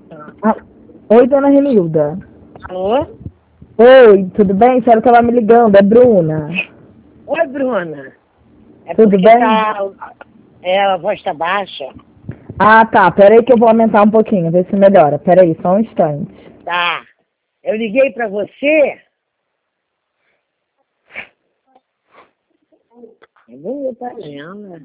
Ah, oi, dona Renilda. Alô? Oi, tudo bem? A senhora estava me ligando, é Bruna. Oi, Bruna. É Tudo porque bem? a voz tá baixa. Ah, tá. Peraí que eu vou aumentar um pouquinho, ver se melhora. Peraí, só um instante. Tá. Eu liguei pra você. Eu vou ver pra agenda.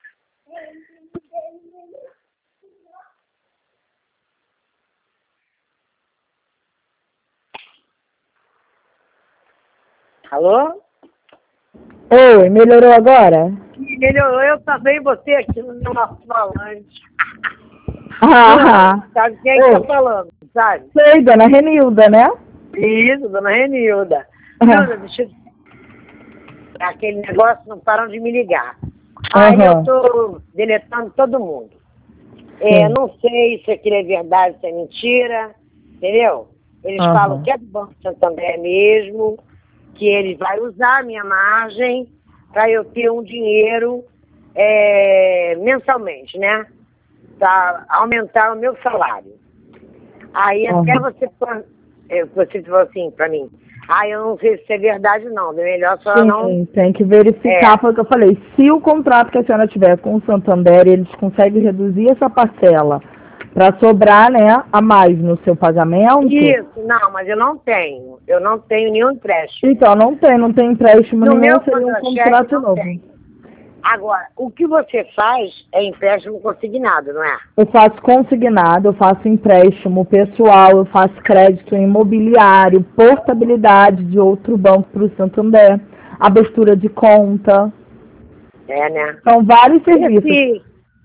Alô? Oi, melhorou agora? Melhorou, eu também botei aqui no meu alto-falante. Ah, Sabe quem é que tá falando, sabe? sei, dona Renilda, né? Isso, dona Renilda. Bruna, Ah, deixa eu... Aquele negócio não param de me ligar. Aí eu aham, tô deletando todo mundo. sim, Não sei se aquilo é verdade, se é mentira, entendeu? Eles falam aham, que é do Banco Santander mesmo, que ele vai usar a minha margem para eu ter um dinheiro mensalmente, né? Para aumentar o meu salário. Aí até aham. você falou assim para mim, eu não sei se é verdade não, é melhor só não... Sim, tem que verificar, foi o que eu falei. Se o contrato que a senhora tiver com o Santander, eles conseguem reduzir essa parcela para sobrar, né, a mais no seu pagamento, Isso, não, mas eu não tenho nenhum empréstimo. então não tem empréstimo No nenhum, meu seria um contra-cheque contrato não novo. tem. Agora, o que você faz é empréstimo consignado, não é? Eu faço consignado, eu faço empréstimo pessoal, eu faço crédito imobiliário, portabilidade de outro banco para o Santander, abertura de conta. É, né? São vários serviços. Esse,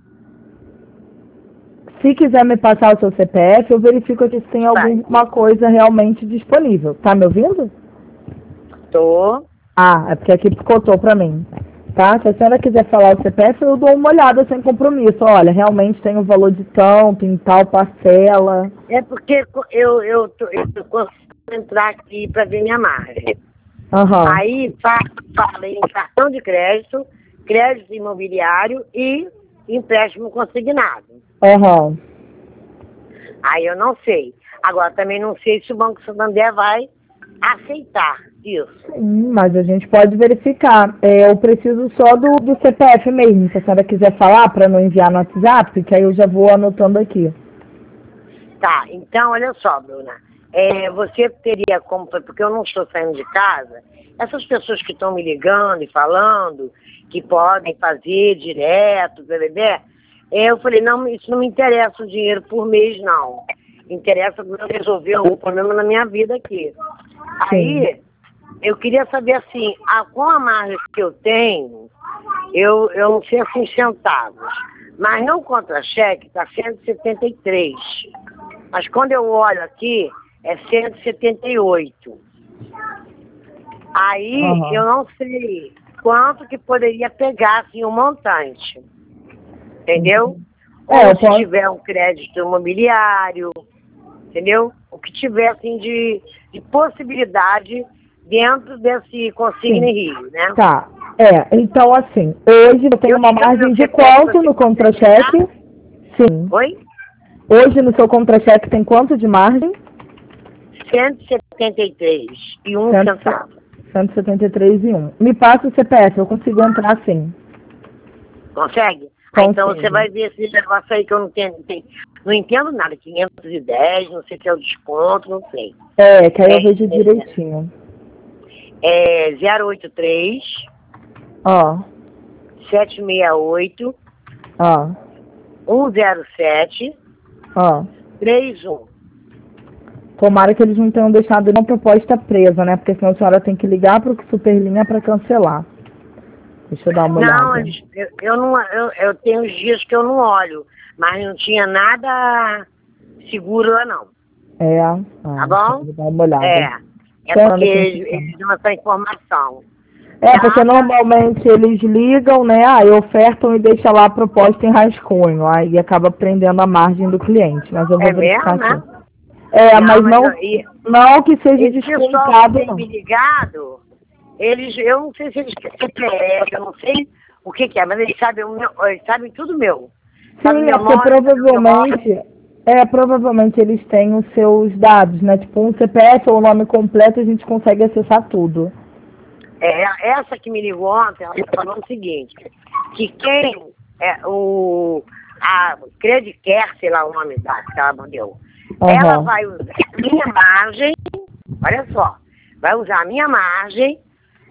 Se quiser me passar o seu CPF, eu verifico aqui se tem vai, alguma coisa realmente disponível. Tá me ouvindo? tô. Ah, é porque aqui picotou para mim. Tá? Se a senhora quiser falar o CPF, eu dou uma olhada sem compromisso. Olha, realmente tem o valor de tanto, em tal parcela. É porque eu consigo entrar aqui para ver minha margem. Aham. Aí fala em cartão de crédito, crédito imobiliário e empréstimo consignado. Aham. Aí eu não sei. Agora também não sei se o Banco Santander vai aceitar isso. Sim, mas a gente pode verificar. Eu preciso só do CPF mesmo. Se a senhora quiser falar para não enviar no WhatsApp, que aí eu já vou anotando aqui. Tá, então olha só, Bruna. Você teria como, porque eu não estou saindo de casa, essas pessoas que estão me ligando e falando que podem fazer direto, bebê, eu falei, não, isso não me interessa o dinheiro por mês, não. Interessa eu resolver algum problema na minha vida aqui. Sim. Aí, eu queria saber assim, com a margem que eu tenho, eu não sei assim centavos, mas no contra-cheque está 173. Mas quando eu olho aqui, é 178. Aí Aham. eu não sei quanto que poderia pegar assim, um montante. Entendeu? Ou Eu se posso. tiver um crédito imobiliário, entendeu? O que tiver assim de possibilidade dentro desse Consigna Sim. Rio, né? Tá. Então assim, hoje eu tenho Eu uma te dou margem meu de CPF, quanto você no consegue me dar? contra-cheque? Sim. Oi? Hoje no seu contra-cheque tem quanto de margem? 173 e um centavo. 173,1. Me passa o CPF, eu consigo entrar sim. Consegue? Então você Consigo. vai ver esse negócio aí que eu não entendo, não entendo nada. 510, não sei se é o desconto, não sei. Que aí eu É, vejo direitinho. 083 Ó, 768 ó, 107 ó. 31. Tomara que eles não tenham deixado nenhuma proposta presa, né? Porque senão a senhora tem que ligar para o Superlinha para cancelar. Deixa eu dar uma Não, olhada. eu não, eu tenho uns dias que eu não olho, mas não tinha nada seguro lá não. Tá Então bom? eu vou dar uma olhada. É porque Esperando aqui no sistema. eles dão essa informação. Porque Tá? normalmente eles ligam, né? Aí ofertam e deixam lá a proposta em rascunho. Aí acaba prendendo a margem do cliente. Mas eu vou É mesmo, verificar né? aqui. Mas Não, mas não que seja esse pessoal que descontado, tem não. me ligado, eu não sei se eles querem CPF, eu não sei o que é, mas eles sabem tudo meu. Sabe Sim, meu porque nome, sabe onde eu moro. Provavelmente eles têm os seus dados, né? Tipo, um CPF ou o nome completo, a gente consegue acessar tudo. Essa que me ligou ontem, ela falou o seguinte, que quem a Credicare, sei lá o nome da que ela mandou, ela vai usar a minha margem, olha só, vai usar a minha margem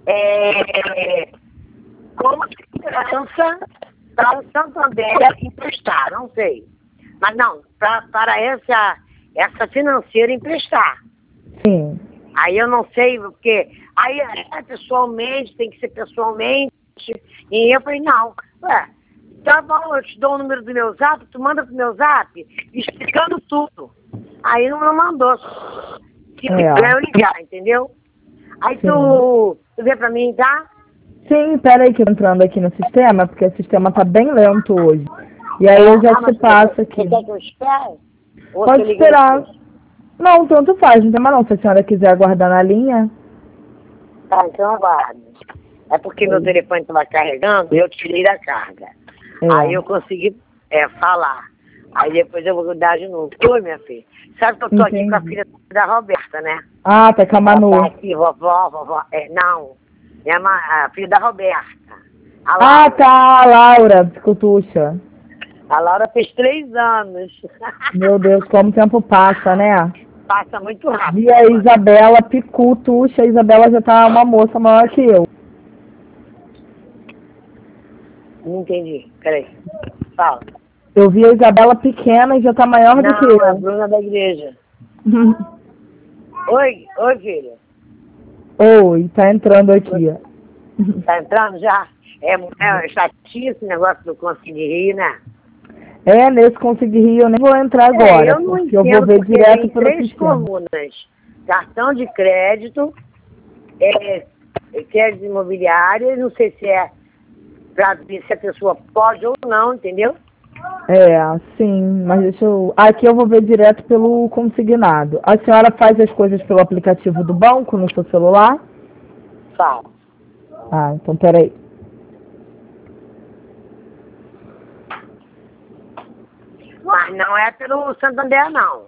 como segurança para o Santander emprestar, não sei. Mas não, para essa financeira emprestar. Sim. Aí eu não sei, porque aí pessoalmente, tem que ser pessoalmente. E eu falei, não, tá bom, eu te dou o número do meu zap, tu manda pro meu zap, explicando tudo. Aí não mandou. Se quiser eu ligar, entendeu? Aí tu vê pra mim, tá? Sim, peraí que eu tô entrando aqui no sistema, porque o sistema tá bem lento hoje. E aí eu já te passo aqui. Você quer que eu espere? Pode esperar. Não, tanto faz, não tem mais não. Se a senhora quiser aguardar na linha. Tá, então aguardo. É porque meu telefone estava carregando e eu tirei da carga. Aí eu consegui falar. Aí depois eu vou dar de novo. Oi, minha filha. Sabe que eu tô aqui com a filha da Roberta, né? Ah, tá com a Manu. Tá aqui, vovó. Não, a filha da Roberta. Tá, a Laura, Cutuxa. A Laura fez 3 anos. Meu Deus, como o tempo passa, né? Passa muito rápido. E a Isabela Picutuxa, a Isabela já tá uma moça maior que eu. Não entendi, peraí. Fala. Eu vi a Isabela pequena e já tá maior do que eu. Não, a Bruna da igreja. Oi, filha. Oi, tá entrando aqui. Tá entrando já? É chatinho esse negócio do Conseguir Rir, né? Nesse Conseguir Rir eu nem vou entrar agora, eu não porque entendo, eu vou ver direto pelo 3 sistema. colunas. Cartão de crédito, crédito imobiliário, não sei se é para ver se a pessoa pode ou não, entendeu? Sim, mas deixa eu... Aqui eu vou ver direto pelo consignado. A senhora faz as coisas pelo aplicativo do banco no seu celular? Fala. Então peraí. Mas não é pelo Santander, não.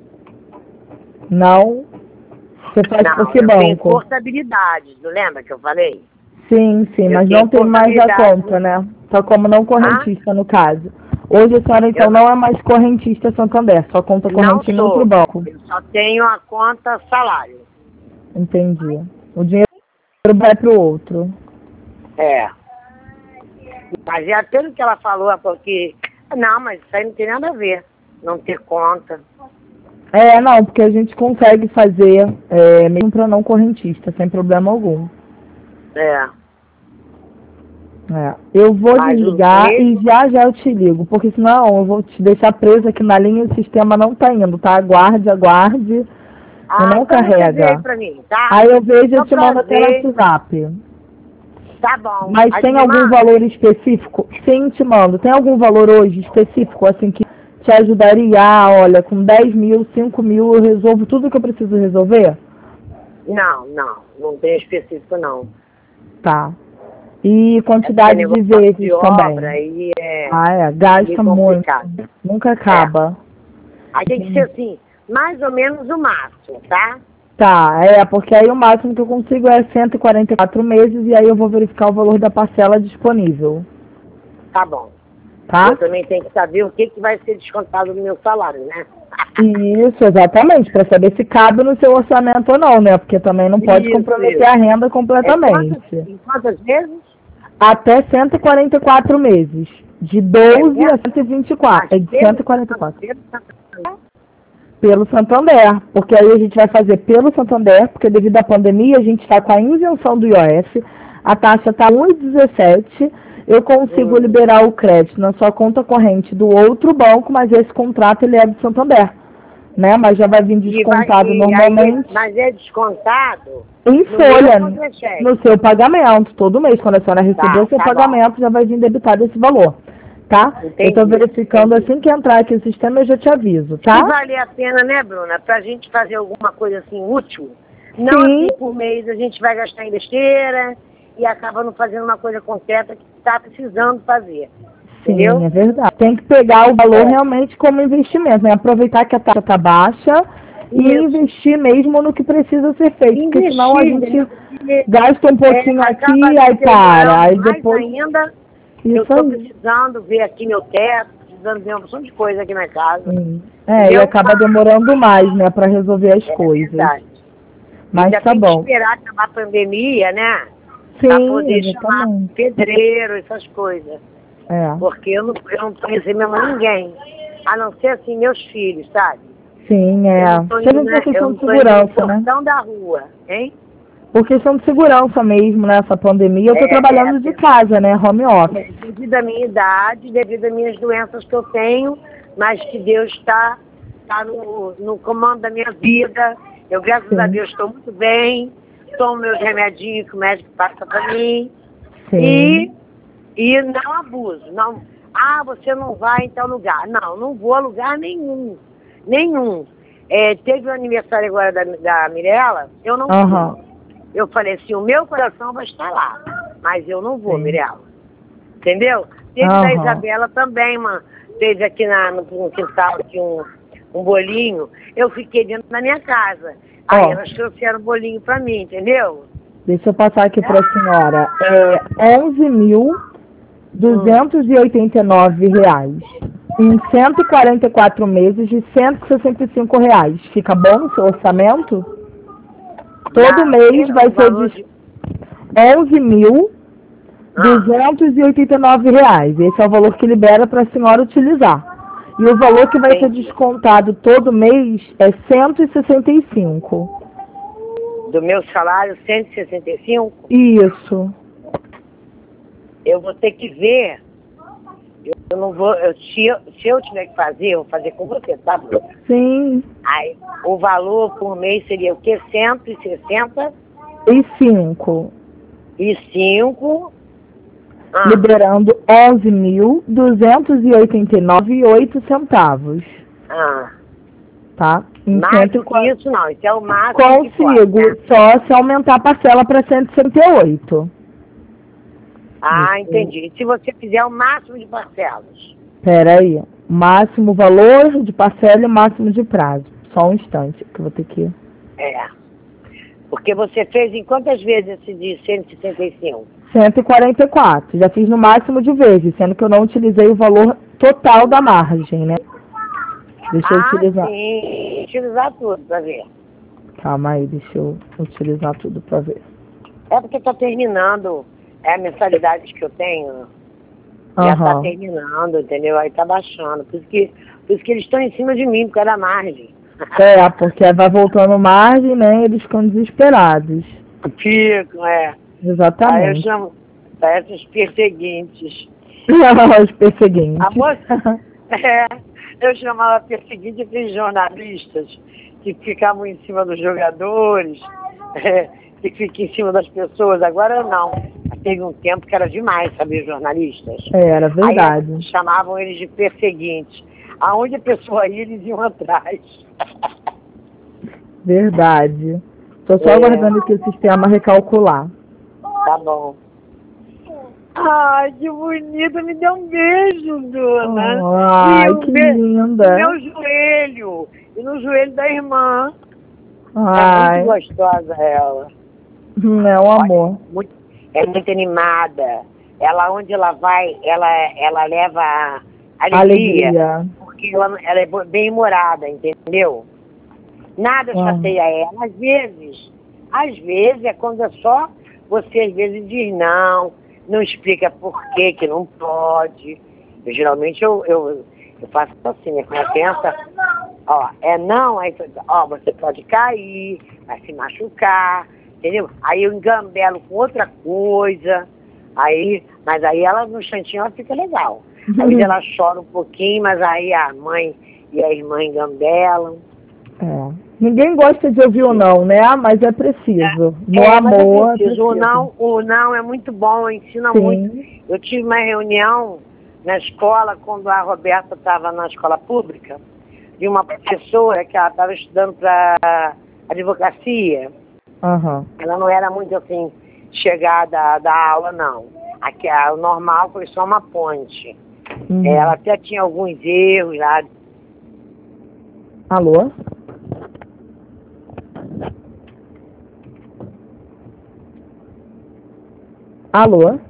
Não? Você faz por que eu banco? Tenho portabilidade, não lembra que eu falei? Sim, mas não tem mais a conta, né? Só como não correntista, no caso. Hoje a senhora, então, não é mais correntista Santander, só conta corrente em outro banco. Eu só tenho a conta salário. Entendi. O dinheiro vai para o outro. Mas é aquilo que ela falou, porque... Não, mas isso aí não tem nada a ver. Não ter conta. Não, porque a gente consegue fazer, mesmo para não correntista, sem problema algum. Eu vou desligar e já eu te ligo, porque senão eu vou te deixar presa aqui na linha e o sistema não tá indo, tá? Aguarde, e não carrega. Aí, pra mim, tá? Aí eu vejo e eu te mando até no WhatsApp. Tá bom. Mas tem algum valor específico? Sim, te mando. Tem algum valor hoje específico, assim, que te ajudaria? Olha, com 10 mil, 5 mil eu resolvo tudo que eu preciso resolver? Não tem específico, não. Tá. E quantidade de vezes também. Aí gasta muito. Nunca acaba. Aí tem que ser assim, mais ou menos o máximo, tá? Tá, porque aí o máximo que eu consigo é 144 meses e aí eu vou verificar o valor da parcela disponível. Tá bom. Tá? Eu também tenho que saber o que vai ser descontado do meu salário, né? Isso, exatamente, para saber se cabe no seu orçamento ou não, né? Porque também não pode comprometer a renda completamente. Em quantas vezes? Até 144 meses. De 12 a 124. De 144. Pelo Santander. Porque aí a gente vai fazer pelo Santander, porque devido à pandemia a gente está com a isenção do IOF, a taxa está 1,17. Eu consigo liberar o crédito na sua conta corrente do outro banco, mas esse contrato ele é do Santander. Né? Mas já vai vir descontado normalmente. Mas é descontado em folha, no seu pagamento, todo mês. Quando a senhora receber o seu pagamento, já vai vir debitado esse valor. Tá? Eu estou verificando assim que entrar aqui o sistema, eu já te aviso, tá? Se vale a pena, né, Bruna? Pra gente fazer alguma coisa assim útil. Não assim por mês a gente vai gastar em besteira e acaba não fazendo uma coisa concreta que está precisando fazer. Sim, entendeu? é verdade. Tem que pegar o valor realmente como investimento, né? Aproveitar que a taxa está baixa e Isso. investir mesmo no que precisa ser feito, porque senão a gente Entendeu? Porque, gasta um pouquinho acaba aqui, aí para, demorando aí mais depois... ainda. Eu Isso estou aí. precisando ver aqui meu teto, precisando ver uma opção de coisa aqui na casa. Sim. E Entendeu? acaba demorando mais, né, para resolver as É coisas. verdade. Mas Ainda tá tem que bom. esperar acabar a pandemia, né? Para Sim, poder chamar exatamente. pedreiro, essas coisas. É. Porque eu não tô recebendo ninguém. A não ser assim, meus filhos, sabe? Sim, Eu é. não tô Seja indo, por eu questão não de tô indo no segurança, né? portão da rua, hein? Por questão de segurança mesmo, né? Essa pandemia, eu tô É, trabalhando de casa, né? Home office. devido à minha idade, devido às minhas doenças que eu tenho, mas que Deus está no comando da minha vida. Eu, graças a Sim, Deus, estou muito bem, tomo meus remedinhos que o médico passa para mim sim. e não abuso. Não, você não vai em tal lugar. Não, não vou a lugar nenhum. Nenhum. Teve o aniversário agora da Mirella, eu não fui. Aham, Eu falei assim, o meu coração vai estar lá, mas eu não vou, sim. Mirella. Entendeu? Teve da Aham. Isabela também, fez aqui no quintal aqui um bolinho. Eu fiquei dentro da minha casa. Aí Ó, elas trouxeram o bolinho pra mim, entendeu? deixa eu passar aqui para a senhora. Hum. 11.289 reais. Em 144 meses de 165 reais. Fica bom no seu orçamento? Todo Dá o quê? mês vai O ser valor de de... 11 mil Ah, 289 reais. Esse é o valor que libera para a senhora utilizar. E o valor que vai ser entendi. descontado todo mês é 165. Do meu salário, 165, Isso. eu vou ter que ver. Eu não vou... se eu tiver que fazer, eu vou fazer com você, tá, Bruno? Sim. Aí, o valor por mês seria o quê? 165. E 5. Ah, Liberando 11.289,08 centavos. ah. Tá? Em Mais do que 140. isso, não. Isso é o máximo que pode, Consigo, né? só se aumentar a parcela para 168. Ah, entendi. Se você fizer o máximo de parcelas. Pera aí. Máximo valor de parcela e máximo de prazo. Só um instante que eu vou ter que... É. Porque você fez em quantas vezes esse de 165? 144. Já fiz no máximo de vezes, sendo que eu não utilizei o valor total da margem, né? Deixa eu Ah, utilizar. sim. Utilizar tudo pra ver. Calma aí, deixa eu utilizar tudo pra ver. É porque tá terminando. A mensalidade que eu tenho já tá Aham. terminando, entendeu? Aí tá baixando. Por isso que eles estão em cima de mim, por causa da margem. Porque vai voltando margem, né? Eles ficam desesperados. Fico, é. Aí eu Exatamente. chamo, parece os perseguintes. Os A perseguintes. moça, eu chamava perseguinte aqueles jornalistas que ficavam em cima dos jogadores, que ficam em cima das pessoas. Agora não. Teve um tempo que era demais, saber jornalistas. Era Aí verdade. chamavam eles de perseguintes. Aonde a pessoa ia, eles iam atrás. Verdade. Tô só É, aguardando aqui o sistema recalcular. tá bom. Ai, que bonito, me deu um beijo, dona. E Ai, um que beijo no linda. meu joelho e no joelho da irmã. É muito Ai, gostosa ela. é um Olha, amor. é muito animada. Ela, onde ela vai, ela leva alegria, Alegria. porque ela é bem humorada, entendeu? Nada Aham. chateia ela. Às vezes é quando é só você às vezes diz não explica por que não pode. Geralmente eu faço assim, né? Quando ela pensa, ó, não, aí você pode cair, vai se machucar, entendeu? Aí eu engambelo com outra coisa, mas aí ela no instantinho ela fica legal. Aí ela chora um pouquinho, mas aí a mãe e a irmã engambelam. Ninguém gosta de ouvir o não, né? Mas é preciso. No Mas é amor é preciso. preciso. O não é muito bom, ensina muito. Sim. Eu tive uma reunião na escola, quando a Roberta estava na escola pública, de uma professora que ela estava estudando para advocacia. Aham. Ela não era muito assim, chegada da aula, não. O normal foi só uma ponte. Ela até tinha alguns erros lá. Alô? Alô?